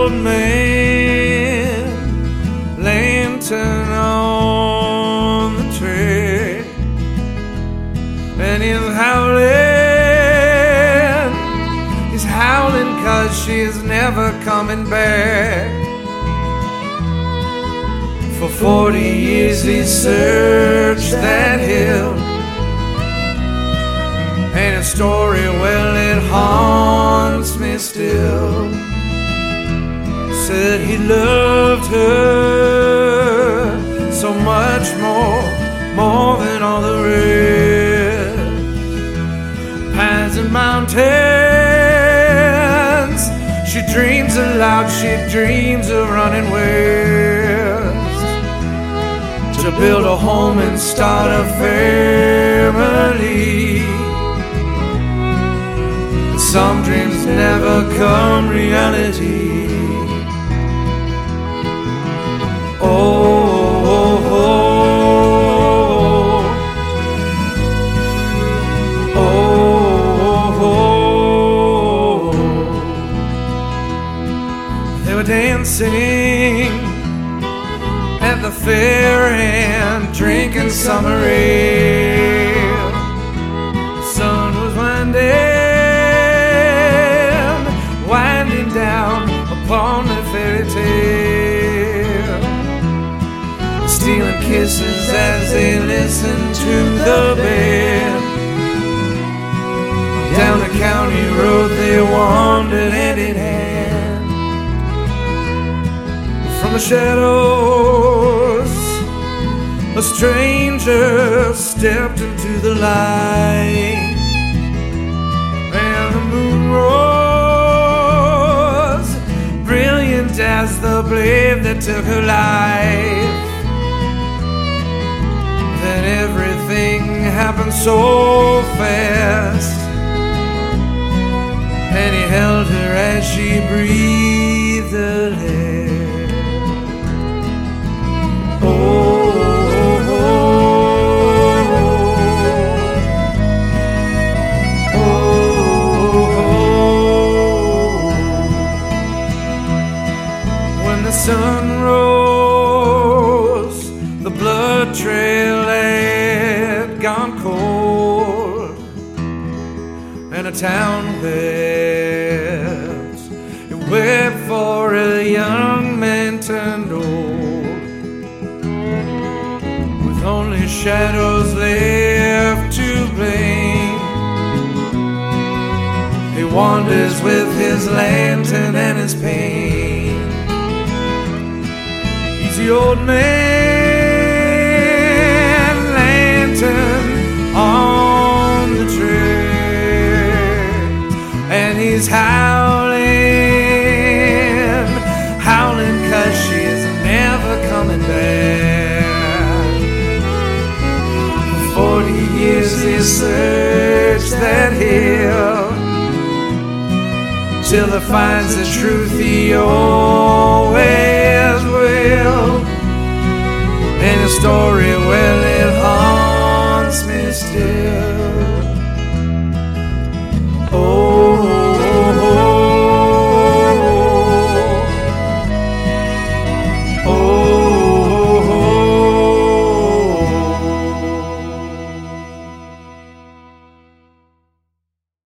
old man, lantern on the trail, and he's howling 'cause she's never coming back. For 40 years he searched that hill, and his story, well, it haunts me still. Said he loved her so much more than all the rest. Pines and mountains, she dreams aloud, she dreams of running west, to build a home and start a family. Some dreams never come reality. Oh, oh, oh, oh, oh. They were dancing at the fair and drinking summer ale. The sun was winding down upon the fairy tale, stealing kisses as they listened to the band. Down the county road they wandered hand in hand. From the shadows a stranger stepped into the light, and the moon rose brilliant as the blade that took her life. Then everything happened so fast, and he held her as she breathed the last. Oh, oh, oh, oh, oh. When the sun rose, the blood trail had gone cold, and a town wept. It wept for a young man turned old, with only shadows left to blame. He wanders with his lantern and his pain. He's the old man, lantern on the trail, and he's howling 'cause she's never coming back. For 40 years he searched that hill, till he finds the truth he always will. And his story, well, it haunts me still.